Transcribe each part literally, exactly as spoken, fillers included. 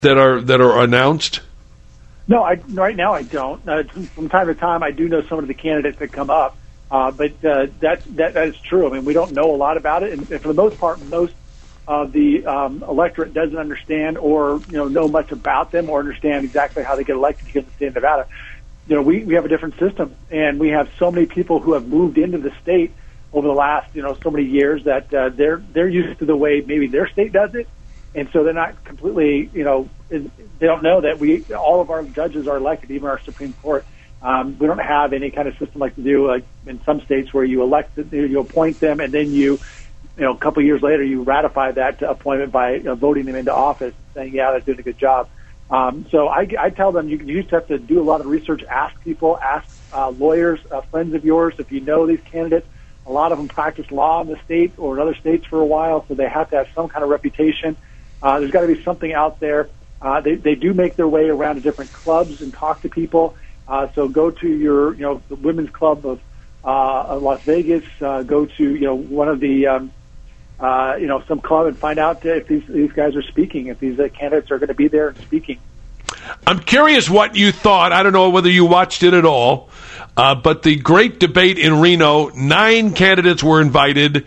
that are that are announced? No, I, right now I don't. Uh, from time to time, I do know some of the candidates that come up, uh, but uh, that, that that is true. I mean, we don't know a lot about it, and, and for the most part, most of the um, electorate doesn't understand or you know know much about them or understand exactly how they get elected here in the state of Nevada. You know, we, we have a different system, and we have so many people who have moved into the state over the last you know so many years that uh, they're they're used to the way maybe their state does it. And so they're not completely, you know, they don't know that we, all of our judges are elected, even our Supreme Court. Um, we don't have any kind of system like to do, like in some states where you elect, you appoint them, and then you, you know, a couple of years later you ratify that appointment by you know, voting them into office, saying, yeah, they're doing a good job. Um, so I, I tell them you, you just have to do a lot of research, ask people, ask uh, lawyers, uh, friends of yours, if you know these candidates. A lot of them practice law in the state or in other states for a while, so they have to have some kind of reputation. Uh, there's got to be something out there. Uh, they, they do make their way around to different clubs and talk to people. Uh, so go to your, you know, the Women's Club of, uh, of Las Vegas. Uh, go to, you know, one of the, um, uh, you know, some club and find out if these these guys are speaking, if these uh, candidates are going to be there and speaking. I'm curious what you thought. I don't know whether you watched it at all, uh, but the great debate in Reno, nine candidates were invited.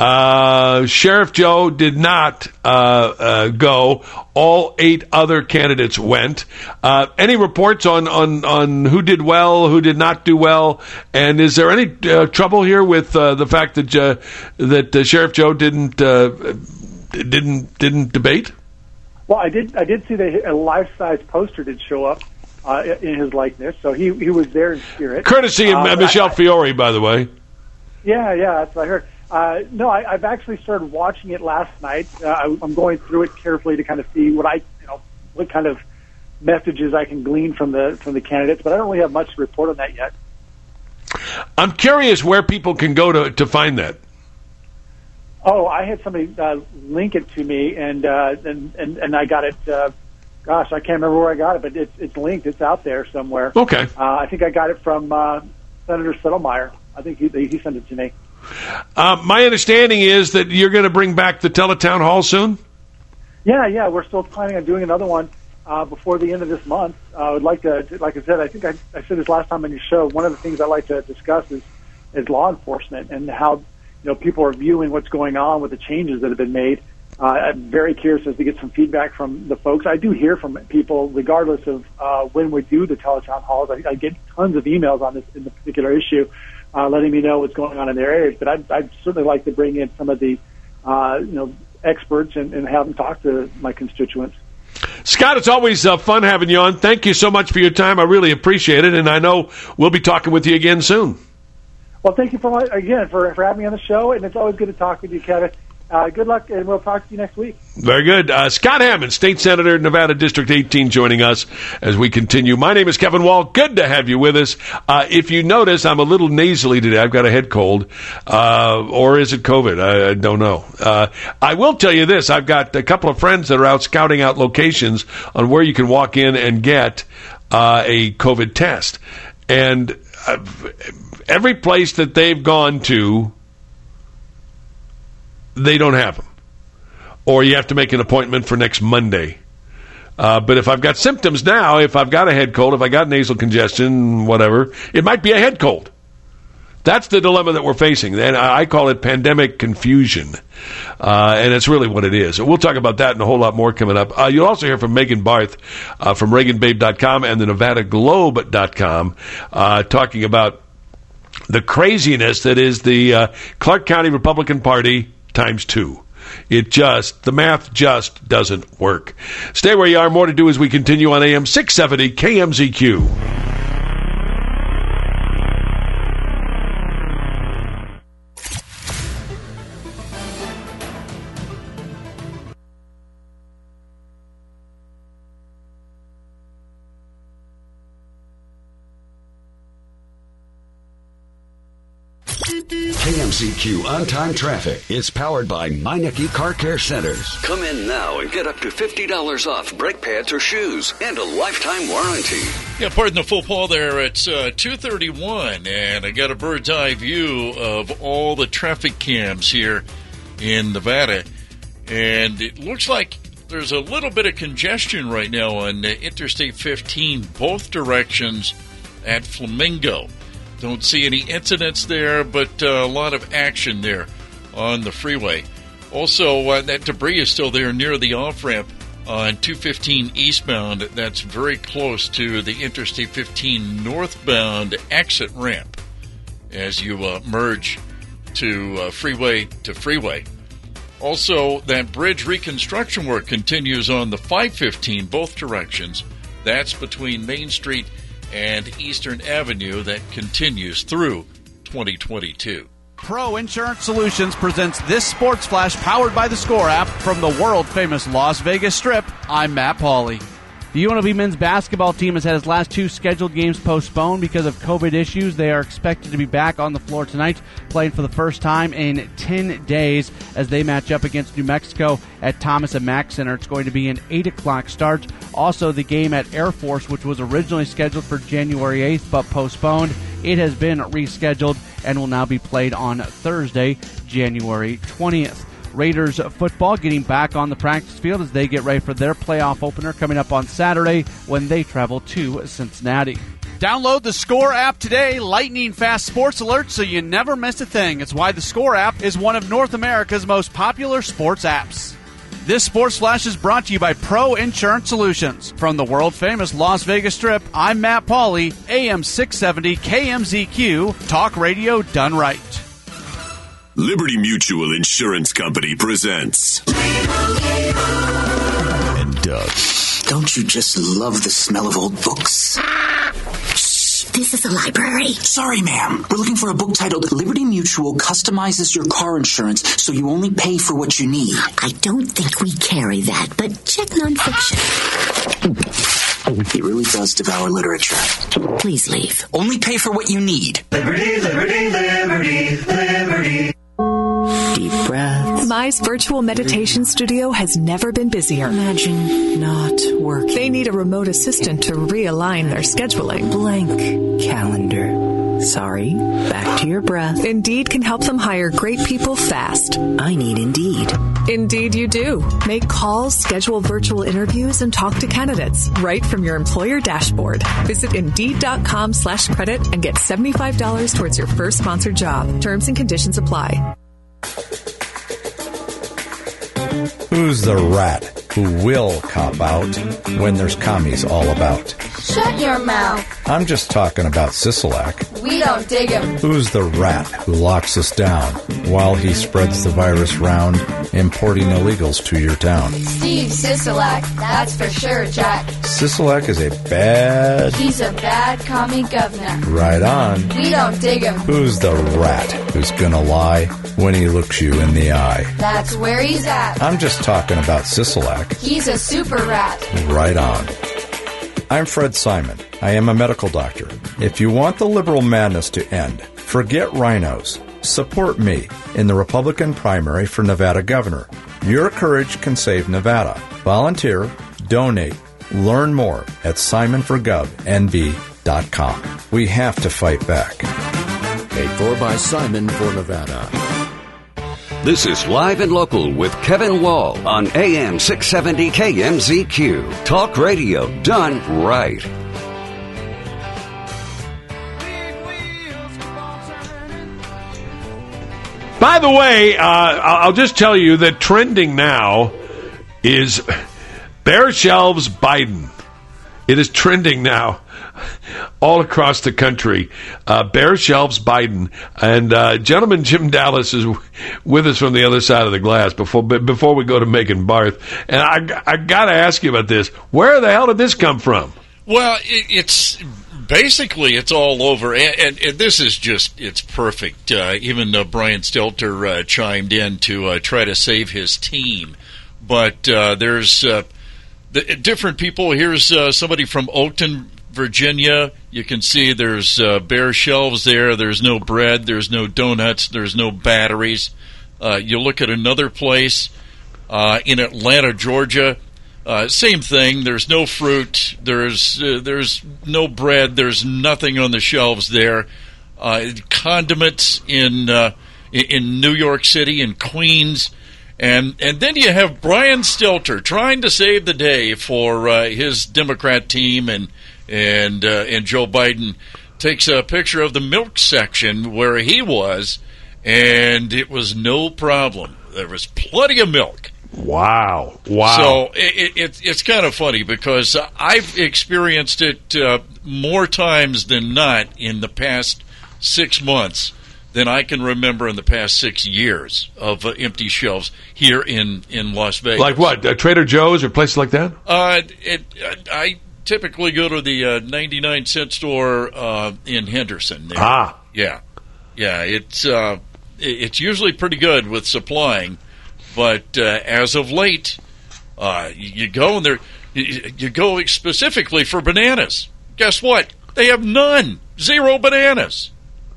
Uh, Sheriff Joe did not uh, uh, go. All eight other candidates went. Uh, any reports on, on, on who did well, who did not do well? And is there any uh, trouble here with uh, the fact that uh, that uh, Sheriff Joe didn't uh, didn't didn't debate? Well, I did. I did see that a life-size poster did show up uh, in his likeness, so he he was there in spirit. Courtesy of uh, Michelle I, Fiore, by the way. Yeah, yeah, that's what I heard. Uh, no, I, I've actually started watching it last night. Uh, I, I'm going through it carefully to kind of see what I, you know, what kind of messages I can glean from the from the candidates, but I don't really have much to report on that yet. I'm curious where people can go to to find that. Oh, I had somebody uh, link it to me, and uh, and, and and I got it. Uh, gosh, I can't remember where I got it, but it's it's linked. It's out there somewhere. Okay. Uh, I think I got it from uh, Senator Settlemeyer. I think he he sent it to me. Uh, my understanding is that you're going to bring back the Teletown Hall soon. Yeah, yeah, we're still planning on doing another one uh, before the end of this month. Uh, I would like to, like I said, I think I, I said this last time on your show. One of the things I like to discuss is is law enforcement and how. You know, people are viewing what's going on with the changes that have been made. Uh, I'm very curious as to get some feedback from the folks. I do hear from people, regardless of uh, when we do the Teletown halls. I, I get tons of emails on this in the particular issue, uh, letting me know what's going on in their areas. But I'd, I'd certainly like to bring in some of the, uh, you know, experts and, and have them talk to my constituents. Scott, it's always uh, fun having you on. Thank you so much for your time. I really appreciate it, and I know we'll be talking with you again soon. Well, thank you for again for, for having me on the show, and it's always good to talk with you, Kevin. Uh, good luck, and we'll talk to you next week. Very good. Uh, Scott Hammond, State Senator, Nevada District eighteen, joining us as we continue. My name is Kevin Wall. Good to have you with us. Uh, if you notice, I'm a little nasally today. I've got a head cold. Uh, or is it COVID? I, I don't know. Uh, I will tell you this. I've got a couple of friends that are out scouting out locations on where you can walk in and get uh, a COVID test. And uh, every place that they've gone to, they don't have them. Or you have to make an appointment for next Monday. Uh, but if I've got symptoms now, if I've got a head cold, if I got nasal congestion, whatever, it might be a head cold. That's the dilemma that we're facing. And I call it pandemic confusion. Uh, and it's really what it is. We'll talk about that and a whole lot more coming up. Uh, you'll also hear from Megan Barth uh, from Reagan Babe dot com and the Nevada Globe dot com uh, talking about the craziness that is the uh, Clark County Republican Party times two. It just, the math just doesn't work. Stay where you are. More to do as we continue on A M six seventy K M Z Q. K M Z Q On-Time Traffic is powered by Meineke Car Care Centers. Come in now and get up to fifty dollars off brake pads or shoes and a lifetime warranty. Yeah, pardon the full Paul there. It's uh, two thirty-one, and I got a bird's eye view of all the traffic cams here in Nevada. And it looks like there's a little bit of congestion right now on uh, Interstate fifteen, both directions at Flamingo. Don't see any incidents there, but uh, a lot of action there on the freeway. Also, uh, that debris is still there near the off-ramp on two fifteen eastbound. That's very close to the Interstate fifteen northbound exit ramp as you uh, merge to uh, freeway to freeway. Also, that bridge reconstruction work continues on the five fifteen, both directions. That's between Main Street and Eastern Avenue. That continues through twenty twenty-two. Pro Insurance Solutions presents this Sports Flash powered by the Score app from the world-famous Las Vegas Strip. I'm Matt Pauley. The U N L V men's basketball team has had its last two scheduled games postponed because of COVID issues. They are expected to be back on the floor tonight, playing for the first time in ten days as they match up against New Mexico at Thomas and Mack Center. It's going to be an eight o'clock start. Also, the game at Air Force, which was originally scheduled for January eighth but postponed, it has been rescheduled and will now be played on Thursday, January twentieth. Raiders football getting back on the practice field as they get ready for their playoff opener coming up on Saturday when they travel to Cincinnati. Download the Score app today. Lightning fast sports alerts so you never miss a thing. It's why the Score app is one of North America's most popular sports apps. This Sports Flash is brought to you by Pro Insurance Solutions. From the world-famous Las Vegas Strip, I'm Matt Pauley, A M six seventy K M Z Q, talk radio done right. Liberty Mutual Insurance Company presents. And Doug. Don't you just love the smell of old books? Shh, this is a library. Sorry, ma'am. We're looking for a book titled Liberty Mutual Customizes Your Car Insurance so you only pay for what you need. I don't think we carry that, but check nonfiction. He really does devour literature. Please leave. Only pay for what you need. Liberty, liberty, liberty, liberty. Deep breaths. Mize Virtual Meditation Studio has never been busier. Imagine not working. They need a remote assistant to realign their scheduling. Blank calendar. Sorry. Back to your breath. Indeed can help them hire great people fast. I need Indeed. Indeed you do. Make calls, schedule virtual interviews, and talk to candidates right from your employer dashboard. Visit Indeed.com slash credit and get seventy-five dollars towards your first sponsored job. Terms and conditions apply. Who's the rat who will cop out when there's commies all about? Shut your mouth. I'm just talking about Sisolak. We don't dig him. Who's the rat who locks us down while he spreads the virus round, importing illegals to your town? Steve Sisolak, that's for sure, Jack. Sisolak is a bad... He's a bad commie governor. Right on. We don't dig him. Who's the rat who's gonna lie when he looks you in the eye? That's where he's at. I'm just talking about Sisolak. He's a super rat. Right on. I'm Fred Simon. I am a medical doctor. If you want the liberal madness to end, forget rhinos. Support me in the Republican primary for Nevada governor. Your courage can save Nevada. Volunteer, donate, learn more at simon for gov n b dot com. We have to fight back. Paid for by Simon for Nevada. This is Live and Local with Kevin Wall on A M six seventy K M Z Q. Talk radio done right. By the way, uh, I'll just tell you that trending now is bare shelves Biden. It is trending now all across the country. Uh, bare shelves Biden. And uh, gentleman Jim Dallas is w- with us from the other side of the glass before before we go to Megan Barth. And I, I got to ask you about this. Where the hell did this come from? Well, it, it's basically it's all over. And, and, and this is just, it's perfect. Uh, even uh, Brian Stelter uh, chimed in to uh, try to save his team. But uh, there's uh, the, different people. Here's uh, somebody from Oakton, Virginia. You can see there's uh, bare shelves there. There's no bread. There's no donuts. There's no batteries. Uh, you look at another place uh, in Atlanta, Georgia. Uh, same thing. There's no fruit. There's uh, there's no bread. There's nothing on the shelves there. Uh, condiments in uh, in New York City and Queens. And and then you have Brian Stelter trying to save the day for uh, his Democrat team, and and uh, and Joe Biden takes a picture of the milk section where he was, and it was no problem. There was plenty of milk. Wow! Wow! So it, it, it's kind of funny because I've experienced it uh, more times than not in the past six months. Than I can remember in the past six years of uh, empty shelves here in, in Las Vegas. Like what? Uh, Trader Joe's or places like that? Uh, it, uh, I typically go to the uh, ninety-nine cent store uh, in Henderson. There. Ah. Yeah. Yeah, it's, uh, it's usually pretty good with supplying, but uh, as of late, uh, you go and there, you, you go specifically for bananas. Guess what? They have none. Zero bananas.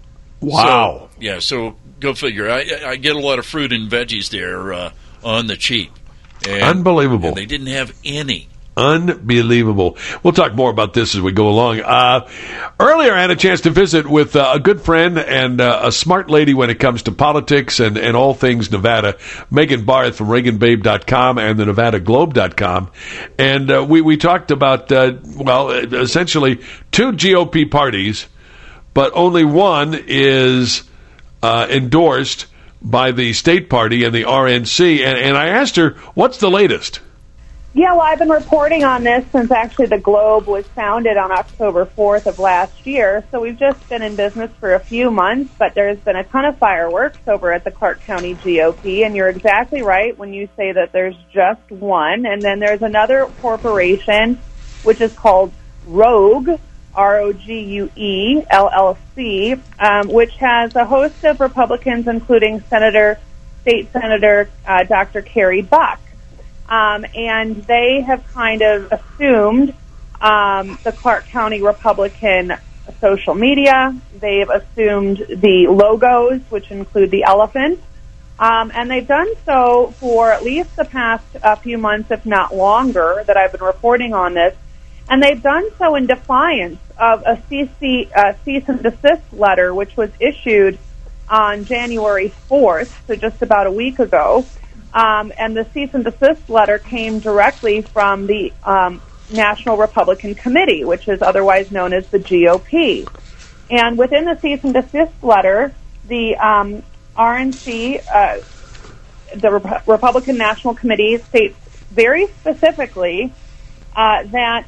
Wow. So, yeah, so go figure. I, I get a lot of fruit and veggies there uh, on the cheap. And, Unbelievable. And they didn't have any. Unbelievable. We'll talk more about this as we go along. Uh, earlier, I had a chance to visit with uh, a good friend and uh, a smart lady when it comes to politics and, and all things Nevada, Megan Barth from Reagan Babe dot com and the Nevada Globe dot com. And uh, we, we talked about, uh, well, essentially two G O P parties, but only one is uh, endorsed by the state party and the R N C. And, and I asked her, what's the latest? Yeah, well, I've been reporting on this since actually the Globe was founded on October fourth of last year. So we've just been in business for a few months, but there's been a ton of fireworks over at the Clark County G O P. And you're exactly right when you say that there's just one. And then there's another corporation, which is called Rogue, R O G U E, L L C, um, which has a host of Republicans, including Senator, State Senator uh, Doctor Kerry Buck. Um, and they have kind of assumed um, the Clark County Republican social media. They've assumed the logos, which include the elephant. Um, and they've done so for at least the past uh, few months, if not longer, that I've been reporting on this. And they've done so in defiance of a C C, uh, cease and desist letter, which was issued on January fourth, so just about a week ago. Um, and the cease and desist letter came directly from the um, National Republican Committee, which is otherwise known as the G O P. And within the cease and desist letter, the um, R N C, uh, the Rep- Republican National Committee, states very specifically uh, that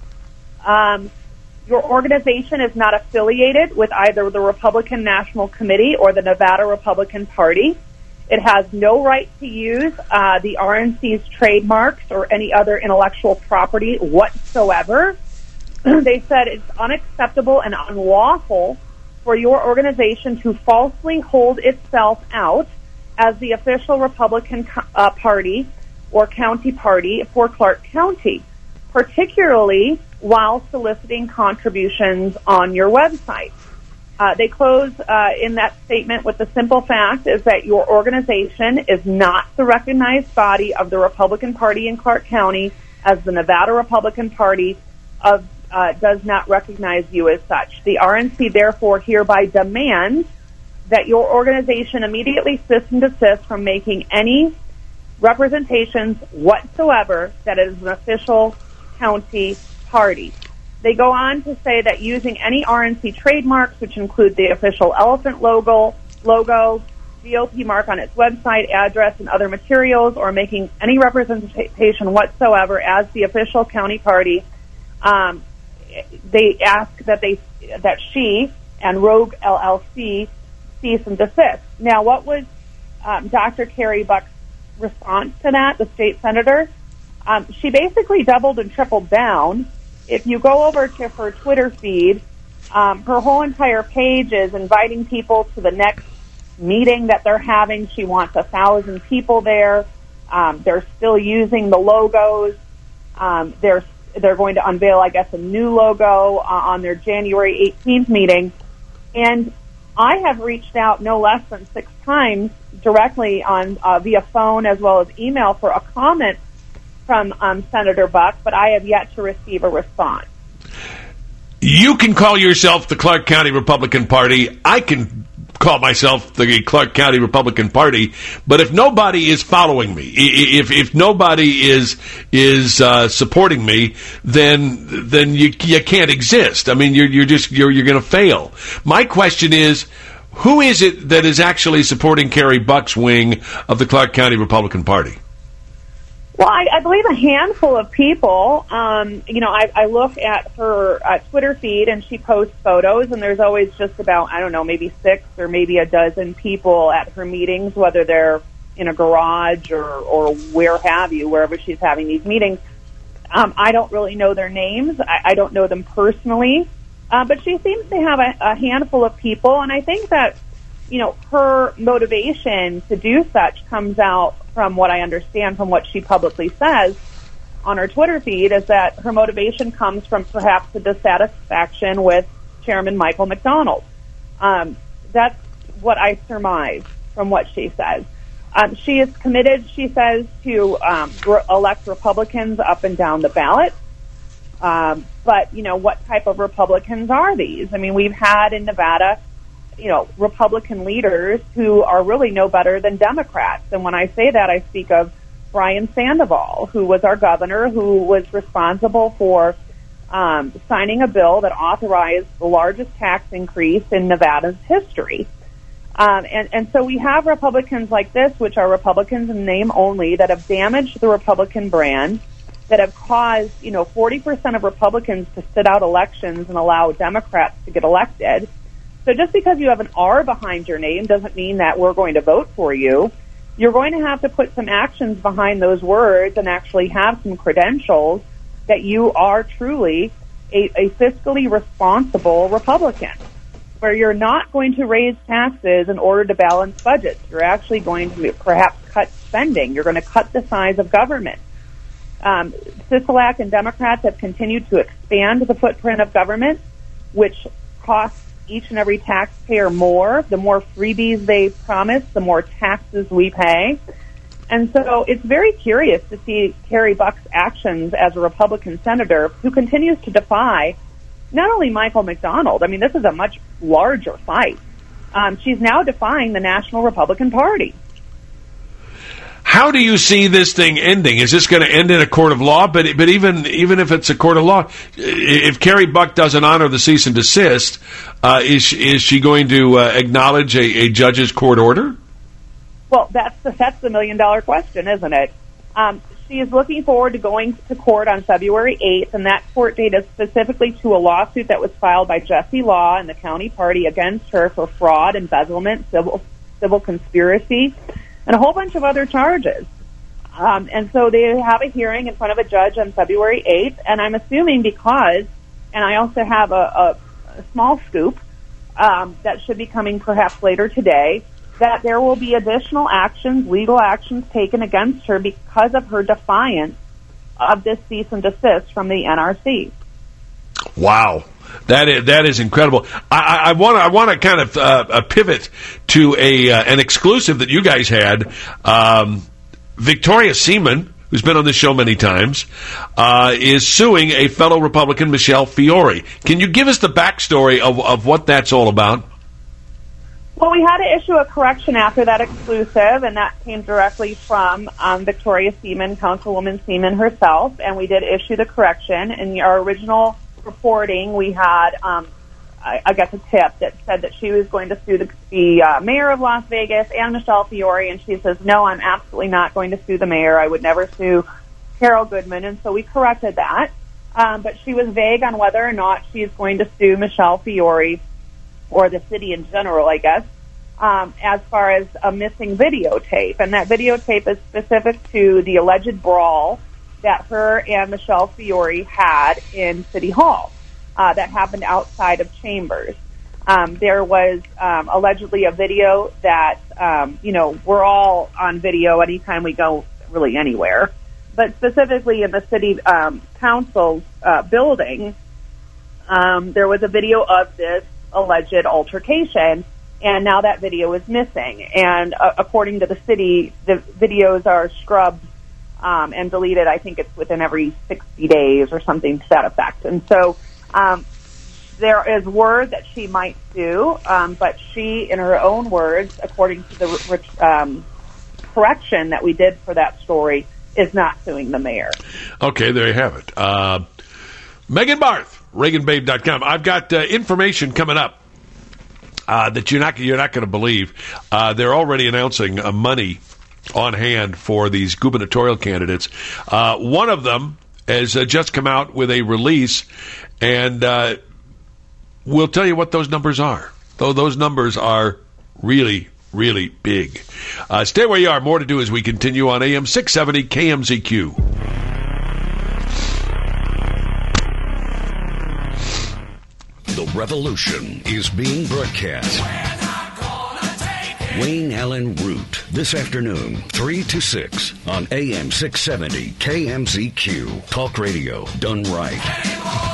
Um, your organization is not affiliated with either the Republican National Committee or the Nevada Republican Party. It has no right to use uh, the R N C's trademarks or any other intellectual property whatsoever. They said it's unacceptable and unlawful for your organization to falsely hold itself out as the official Republican uh, Party or county party for Clark County, particularly while soliciting contributions on your website. Uh, they close uh, in that statement with the simple fact is that your organization is not the recognized body of the Republican Party in Clark County, as the Nevada Republican Party of, uh, does not recognize you as such. The R N C therefore hereby demands that your organization immediately cease and desist from making any representations whatsoever that it is an official county party. They go on to say that using any R N C trademarks, which include the official elephant logo, logo, G O P mark on its website, address, and other materials, or making any representation whatsoever as the official county party, um, they ask that they that she and Rogue L L C cease and desist. Now, what was um, Doctor Kerry Buck's response to that, the state senator? Um, she basically doubled and tripled down. If you go over to her Twitter feed, um, her whole entire page is inviting people to the next meeting that they're having. She wants a thousand people there. Um, they're still using the logos. Um, they're they're going to unveil, I guess, a new logo uh, on their January eighteenth meeting. And I have reached out no less than six times directly on uh, via phone as well as email for a comment from um, Senator Buck, but I have yet to receive a response. You can call yourself the Clark County Republican Party. I can call myself the Clark County Republican Party, but if nobody is following me, if if nobody is is uh, supporting me, then then you you can't exist. I mean, you're you're just you're you're going to fail. My question is, who is it that is actually supporting Carrie Buck's wing of the Clark County Republican Party? Well, I, I believe a handful of people. Um, you know, I, I look at her uh, Twitter feed, and she posts photos, and there's always just about, I don't know, maybe six or maybe a dozen people at her meetings, whether they're in a garage or, or where have you, wherever she's having these meetings. Um, I don't really know their names. I, I don't know them personally. Uh, but she seems to have a, a handful of people, and I think that, you know, her motivation to do such comes out from what I understand from what she publicly says on her Twitter feed, is that her motivation comes from perhaps a dissatisfaction with Chairman Michael McDonald. Um, that's what I surmise from what she says. Um, she is committed, she says, to um, re- elect Republicans up and down the ballot. Um, but, you know, what type of Republicans are these? I mean, we've had in Nevada, you know, Republican leaders who are really no better than Democrats. And when I say that, I speak of Brian Sandoval, who was our governor, who was responsible for um, signing a bill that authorized the largest tax increase in Nevada's history. Um, and, and so we have Republicans like this, which are Republicans in name only, that have damaged the Republican brand, that have caused, you know, forty percent of Republicans to sit out elections and allow Democrats to get elected. So just because you have an R behind your name doesn't mean that we're going to vote for you. You're going to have to put some actions behind those words and actually have some credentials that you are truly a, a fiscally responsible Republican, where you're not going to raise taxes in order to balance budgets. You're actually going to perhaps cut spending. You're going to cut the size of government. Um, Sisolak and Democrats have continued to expand the footprint of government, which costs each and every taxpayer more. The more freebies they promise, the more taxes we pay. And so it's very curious to see Carrie Buck's actions as a Republican senator who continues to defy not only Michael McDonald. I mean, this is a much larger fight. Um, she's now defying the National Republican Party. How do you see this thing ending? Is this going to end in a court of law? But but even even if it's a court of law, if Carrie Buck doesn't honor the cease and desist, uh, is she, is she going to uh, acknowledge a, a judge's court order? Well, that's the, that's the million dollar question, isn't it? Um, she is looking forward to going to court on February eighth, and that court date is specifically to a lawsuit that was filed by Jesse Law and the county party against her for fraud, embezzlement, civil civil conspiracy, and a whole bunch of other charges. Um, and so they have a hearing in front of a judge on February eighth, and I'm assuming because, and I also have a, a, a small scoop um, that should be coming perhaps later today, that there will be additional actions, legal actions taken against her because of her defiance of this cease and desist from the N R C. Wow. That is, that is incredible. I want to I want to kind of uh, a pivot to a uh, an exclusive that you guys had. Um, Victoria Seaman, who's been on this show many times, uh, is suing a fellow Republican, Michelle Fiore. Can you give us the backstory of, of what that's all about? Well, we had to issue a correction after that exclusive, and that came directly from um, Victoria Seaman, Councilwoman Seaman herself, and we did issue the correction. In our original reporting, we had, um, I, I guess, a tip that said that she was going to sue the, the uh, mayor of Las Vegas and Michelle Fiore, and she says, no, I'm absolutely not going to sue the mayor. I would never sue Carol Goodman, and so we corrected that. Um, but she was vague on whether or not she's going to sue Michelle Fiore or the city in general, I guess, um, as far as a missing videotape. And that videotape is specific to the alleged brawl that her and Michelle Fiore had in City Hall uh, that happened outside of Chambers. Um, there was um, allegedly a video that, um, you know, we're all on video anytime we go really anywhere. But specifically in the city um, council's uh, building, um, there was a video of this alleged altercation, and now that video is missing. And uh, according to the city, the videos are scrubbed um, and deleted. I think it's within every sixty days or something to that effect. And so um, there is word that she might sue, um, but she, in her own words, according to the um, correction that we did for that story, is not suing the mayor. Okay, there you have it. Uh, Megan Barth, Reagan Babe dot com. I've got uh, information coming up uh, that you're not you're not going to believe. Uh, they're already announcing uh, money on hand for these gubernatorial candidates. Uh, one of them has uh, just come out with a release, and uh, we'll tell you what those numbers are. Though those numbers are really, really big. Uh, stay where you are. More to do as we continue on A M six seventy K M Z Q. The revolution is being broadcast. Wayne Allen Root, this afternoon, three to six on A M six seventy K M Z Q. Talk radio done right.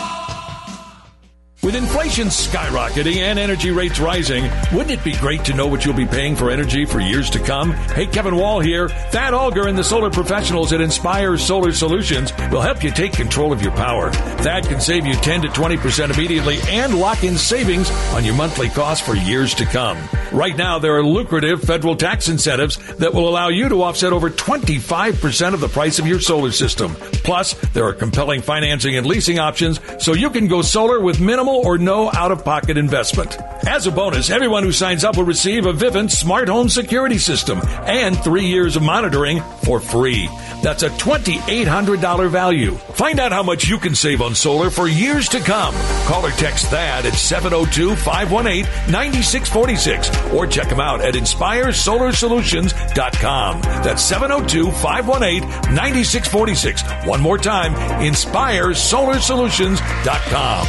With inflation skyrocketing and energy rates rising, wouldn't it be great to know what you'll be paying for energy for years to come? Hey, Kevin Wall here. Thad Alger and the solar professionals at Inspire Solar Solutions will help you take control of your power. Thad can save you ten to twenty percent immediately and lock in savings on your monthly cost for years to come. Right now, there are lucrative federal tax incentives that will allow you to offset over twenty-five percent of the price of your solar system. Plus, there are compelling financing and leasing options so you can go solar with minimal or no out-of-pocket investment. As a bonus, everyone who signs up will receive a Vivint smart home security system and three years of monitoring for free. That's a twenty-eight hundred dollars value. Find out how much you can save on solar for years to come. Call or text Thad at seven oh two, five one eight, nine six four six or check them out at inspire solar solutions dot com. That's seven oh two, five one eight, nine six four six. One more time, inspire solar solutions dot com.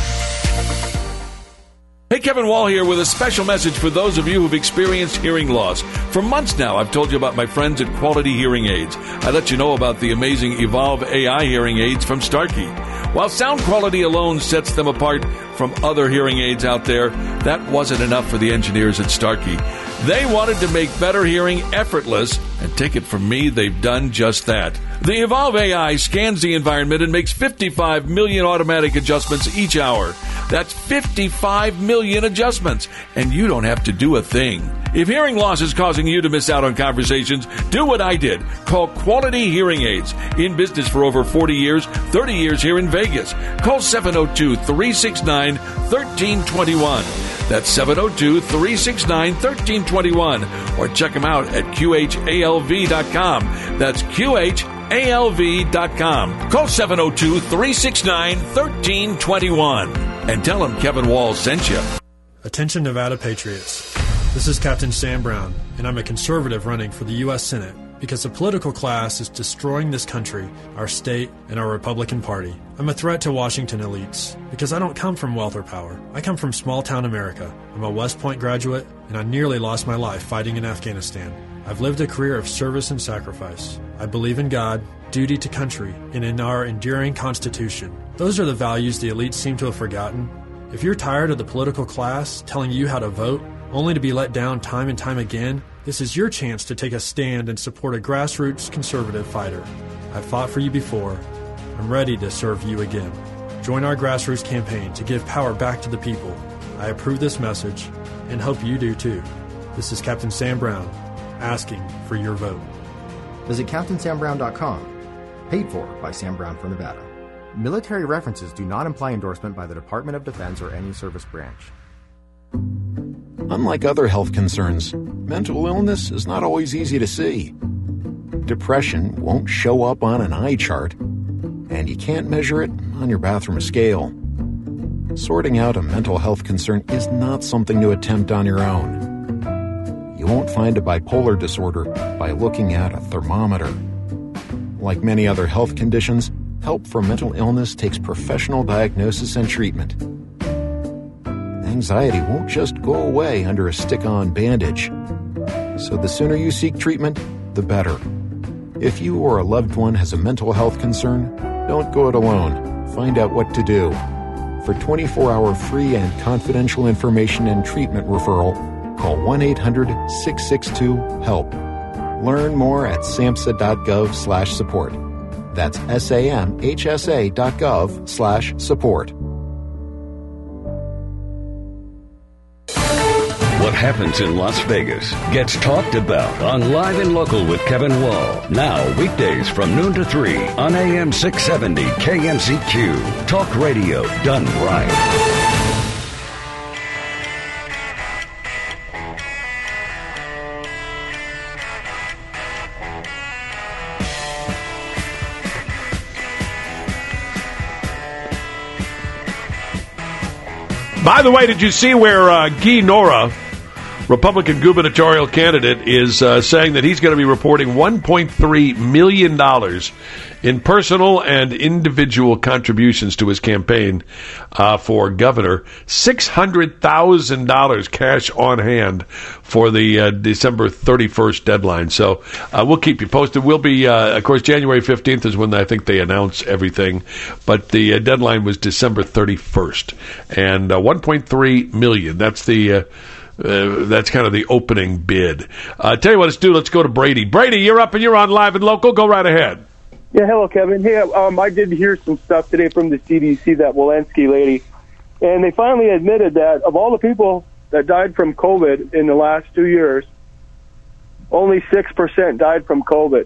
Hey, Kevin Wall here with a special message for those of you who've experienced hearing loss. For months now, I've told you about my friends at Quality Hearing Aids. I let you know about the amazing Evolve A I hearing aids from Starkey. While sound quality alone sets them apart from other hearing aids out there, that wasn't enough for the engineers at Starkey. They wanted to make better hearing effortless, and take it from me, they've done just that. The Evolve A I scans the environment and makes fifty-five million automatic adjustments each hour. That's fifty-five million adjustments, and you don't have to do a thing. If hearing loss is causing you to miss out on conversations, do what I did. Call Quality Hearing Aids. In business for over forty years, thirty years here in Vegas. Call seven oh two, three six nine, one three two one. That's seven oh two, three six nine, one three two one. Or check them out at Q H A L V dot com. That's Q H A L V dot com. Call seven oh two, three six nine, one three two one. And tell them Kevin Wall sent you. Attention Nevada Patriots. This is Captain Sam Brown, and I'm a conservative running for the U S Senate because the political class is destroying this country, our state, and our Republican Party. I'm a threat to Washington elites because I don't come from wealth or power. I come from small-town America. I'm a West Point graduate, and I nearly lost my life fighting in Afghanistan. I've lived a career of service and sacrifice. I believe in God, duty to country, and in our enduring Constitution. Those are the values the elites seem to have forgotten. If you're tired of the political class telling you how to vote, only to be let down time and time again, this is your chance to take a stand and support a grassroots conservative fighter. I've fought for you before. I'm ready to serve you again. Join our grassroots campaign to give power back to the people. I approve this message and hope you do too. This is Captain Sam Brown, asking for your vote. Visit Captain Sam Brown dot com. Paid for by Sam Brown for Nevada. Military references do not imply endorsement by the Department of Defense or any service branch. Unlike other health concerns, mental illness is not always easy to see. Depression won't show up on an eye chart, and you can't measure it on your bathroom scale. Sorting out a mental health concern is not something to attempt on your own. You won't find a bipolar disorder by looking at a thermometer. Like many other health conditions, help for mental illness takes professional diagnosis and treatment. Anxiety won't just go away under a stick-on bandage. So the sooner you seek treatment, the better. If you or a loved one has a mental health concern, don't go it alone. Find out what to do. For twenty-four hour free and confidential information and treatment referral, call one eight hundred, six six two, HELP. Learn more at samhsa.gov slash support. That's S A M H S A dot gov slash support. happens in Las Vegas gets talked about on Live and Local with Kevin Wall. Now, weekdays from noon to three on A M six seventy K M Z Q. Talk radio done right. By the way, did you see where uh, Guy Nora, Republican gubernatorial candidate, is uh, saying that he's going to be reporting one point three million dollars in personal and individual contributions to his campaign uh, for governor, six hundred thousand dollars cash on hand for the uh, December thirty-first deadline. So uh, we'll keep you posted. We'll be, uh, of course, January fifteenth is when I think they announce everything, but the uh, deadline was December thirty-first. And uh, one point three million dollars, that's the... Uh, Uh, that's kind of the opening bid. Uh, tell you what, let's do. Let's go to Brady. Brady, you're up and you're on Live and Local. Go right ahead. Yeah, hello, Kevin. Hey, um, I did hear some stuff today from the C D C, that Walensky lady, and they finally admitted that of all the people that died from COVID in the last two years, only six percent died from COVID.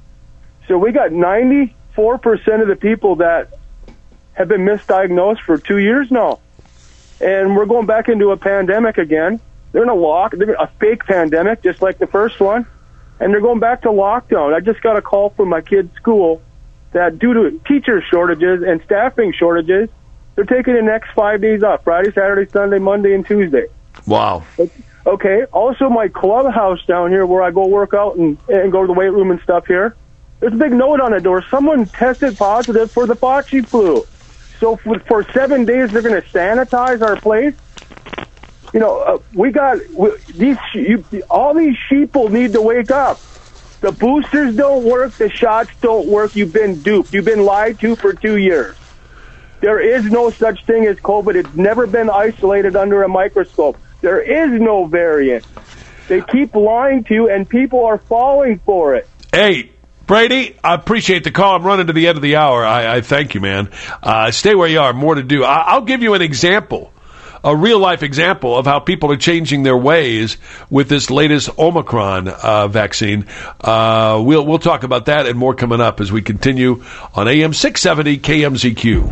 So we got ninety-four percent of the people that have been misdiagnosed for two years now. And we're going back into a pandemic again. They're in a lock, they're in a fake pandemic, just like the first one. And they're going back to lockdown. I just got a call from my kid's school that due to teacher shortages and staffing shortages, they're taking the next five days off, Friday, Saturday, Sunday, Monday, and Tuesday. Wow. Okay. Also, my clubhouse down here where I go work out and, and go to the weight room and stuff here, there's a big note on the door. Someone tested positive for the Fauci flu. So for, for seven days, they're going to sanitize our place. You know, uh, we got we, these. You, all these sheeple need to wake up. The boosters don't work. The shots don't work. You've been duped. You've been lied to for two years. There is no such thing as COVID. It's never been isolated under a microscope. There is no variant. They keep lying to you, and people are falling for it. Hey, Brady, I appreciate the call. I'm running to the end of the hour. I, I thank you, man. Uh, stay where you are. More to do. I, I'll give you an example, a real-life example of how people are changing their ways with this latest Omicron uh, vaccine. Uh, we'll we'll talk about that and more coming up as we continue on A M six seventy K M Z Q.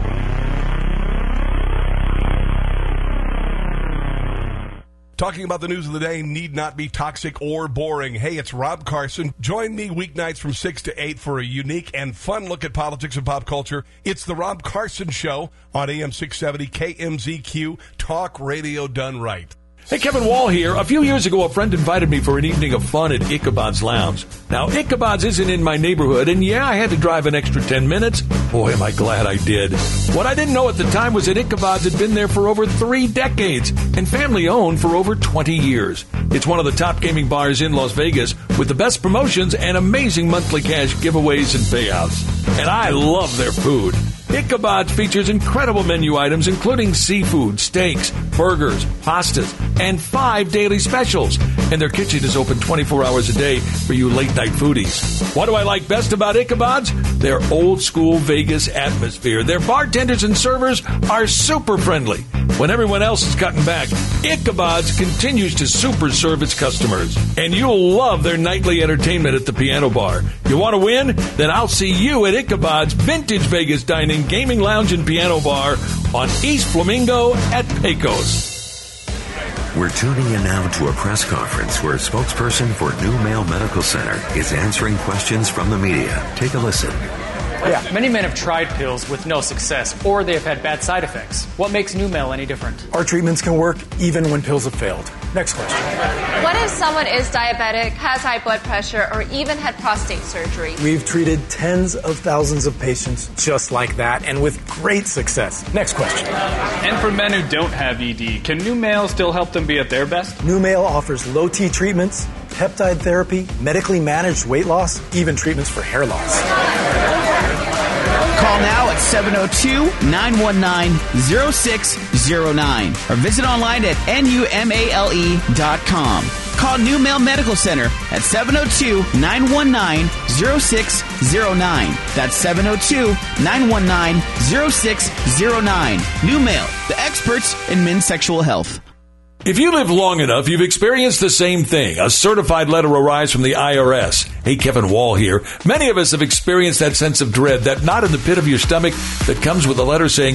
Talking about the news of the day need not be toxic or boring. Hey, it's Rob Carson. Join me weeknights from six to eight for a unique and fun look at politics and pop culture. It's the Rob Carson Show on A M six seventy K M Z Q. Talk radio done right. Hey, Kevin Wall here. A few years ago, a friend invited me for an evening of fun at Ichabod's Lounge. Now, Ichabod's isn't in my neighborhood, and yeah, I had to drive an extra ten minutes. Boy, am I glad I did. What I didn't know at the time was that Ichabod's had been there for over three decades and family-owned for over twenty years. It's one of the top gaming bars in Las Vegas with the best promotions and amazing monthly cash giveaways and payouts. And I love their food. Ichabod's features incredible menu items, including seafood, steaks, burgers, pastas, and five daily specials. And their kitchen is open twenty-four hours a day for you late-night foodies. What do I like best about Ichabod's? Their old-school Vegas atmosphere. Their bartenders and servers are super friendly. When everyone else is cutting back, Ichabod's continues to super serve its customers. And you'll love their nightly entertainment at the piano bar. You want to win? Then I'll see you at Ichabod's Vintage Vegas Dining, Gaming Lounge, and Piano Bar on East Flamingo at Pecos. We're tuning in now to a press conference where a spokesperson for New Mail Medical Center is answering questions from the media. Take a listen. Yeah, many men have tried pills with no success, or they have had bad side effects. What makes NuMale any different? Our treatments can work even when pills have failed. Next question. What if someone is diabetic, has high blood pressure, or even had prostate surgery? We've treated tens of thousands of patients just like that, and with great success. Next question. And for men who don't have E D, can NuMale still help them be at their best? NuMale offers low-T treatments, peptide therapy, medically managed weight loss, even treatments for hair loss. Call now at seven oh two, nine one nine, oh six oh nine or visit online at N U M A L E dot com. Call NuMale Medical Center at seven oh two, nine one nine, oh six oh nine. That's seven oh two, nine one nine, oh six oh nine. NuMale, the experts in men's sexual health. If you live long enough, you've experienced the same thing, a certified letter arrives from the I R S. Hey, Kevin Wall here. Many of us have experienced that sense of dread, that knot in the pit of your stomach that comes with a letter saying,